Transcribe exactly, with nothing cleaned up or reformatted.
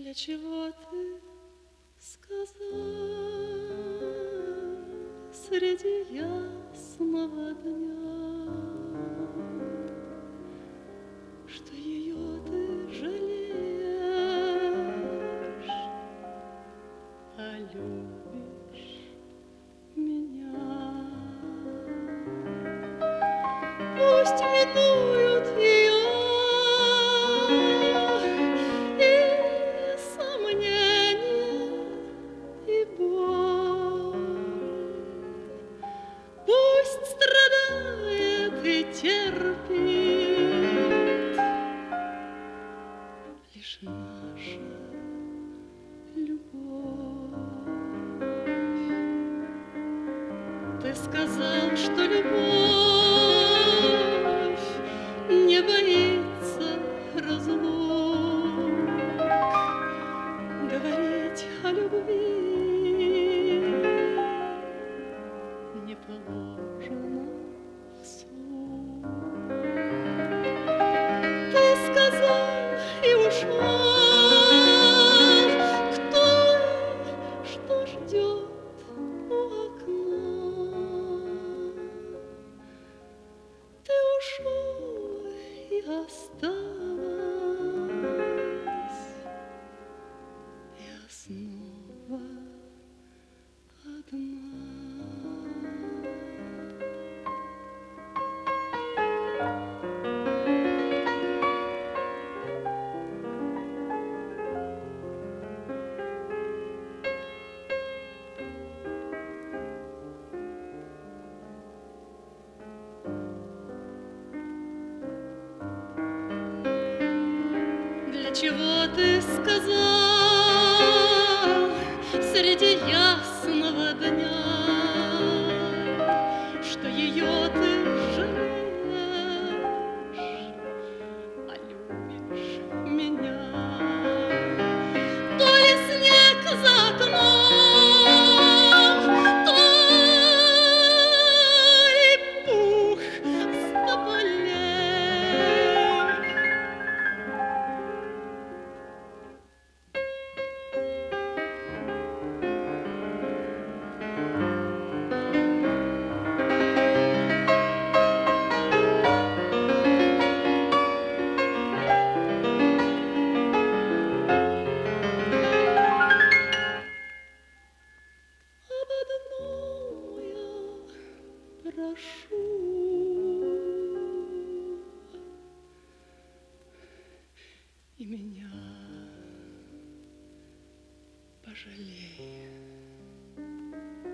Для чего ты сказал среди ясного дня, что ее ты жалеешь, а любишь меня? Пусть минуют ее и сомнения, и боль. Пусть страдает и терпит лишь наша любовь. Ты сказал, что любовь не боится разлук. Говорить о любви не положено вслух. Ты сказал и ушел к той, что ждет у окна. Ты ушел и осталась я снова одна. Для чего ты сказал среди ясного дня, что ее ты жалеешь, а любишь меня? То ли снег за окном, то ли пух с тополей. Об одном я прошу: и меня пожалей.